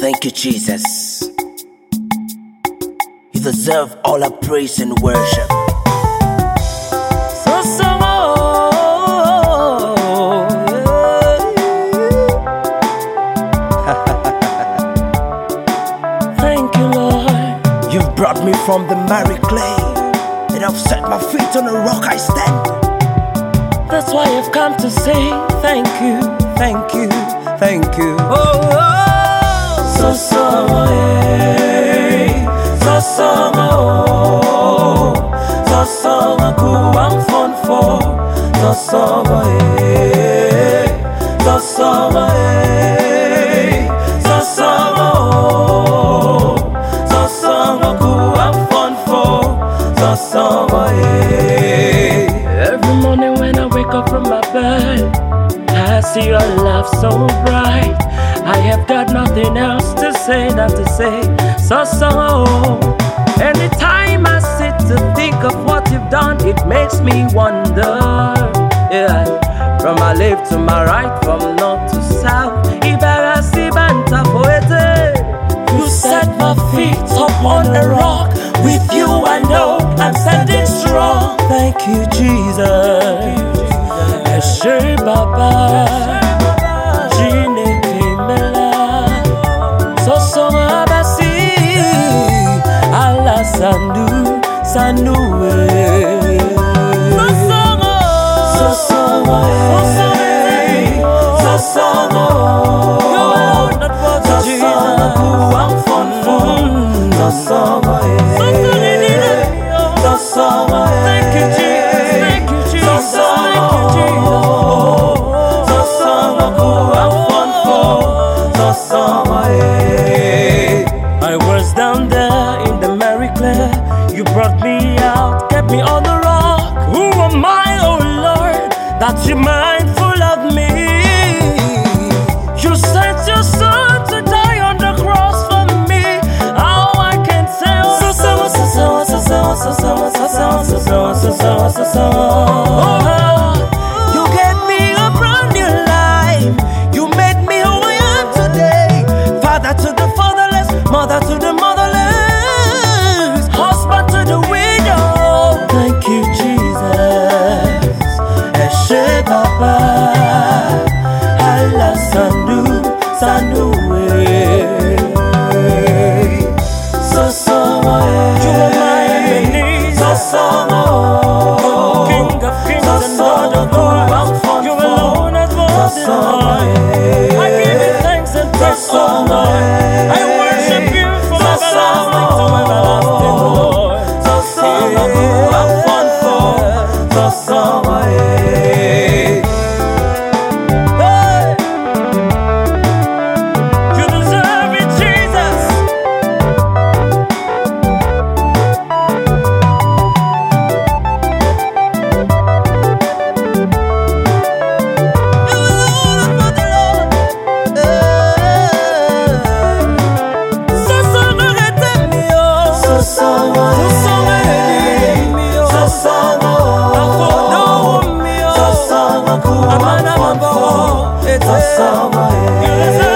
Thank you, Jesus. You deserve all our praise and worship. Thank you, Lord. You've brought me from the miry clay, and I've set my feet on a rock I stand. That's why I've come to say thank you, thank you, thank you. Every morning when I wake up from my bed, I see your love so bright. I have got nothing else to say than to say Anytime I sit to think of what you've done, it makes me wonder. Yeah, from my left to my right, from north to south. You set my feet upon a rock. With you I know I'm standing strong. Thank you, Jesus. Eshe Baba. Sandu Thank you, Jesus. Thank you, Jesus. Thank you, Jesus. I was down there in the miry clay. You brought me out, kept me on the rock. Who am I, oh Lord, that you're mindful of me? You sent your son to die on the cross for me. How I can say you gave me a brand new life. You made me who I am today. Father to the fatherless, mother to the motherless, husband to the widow. Thank you, Jesus. Eshe Baba. Allah Sandu You are my Ebenezer. King of kings and Lord of lords. You alone has more than all. I give you thanks and praise, oh Lord. I worship you from everlasting to everlasting, Lord. You deserve it, Jesus. You deserve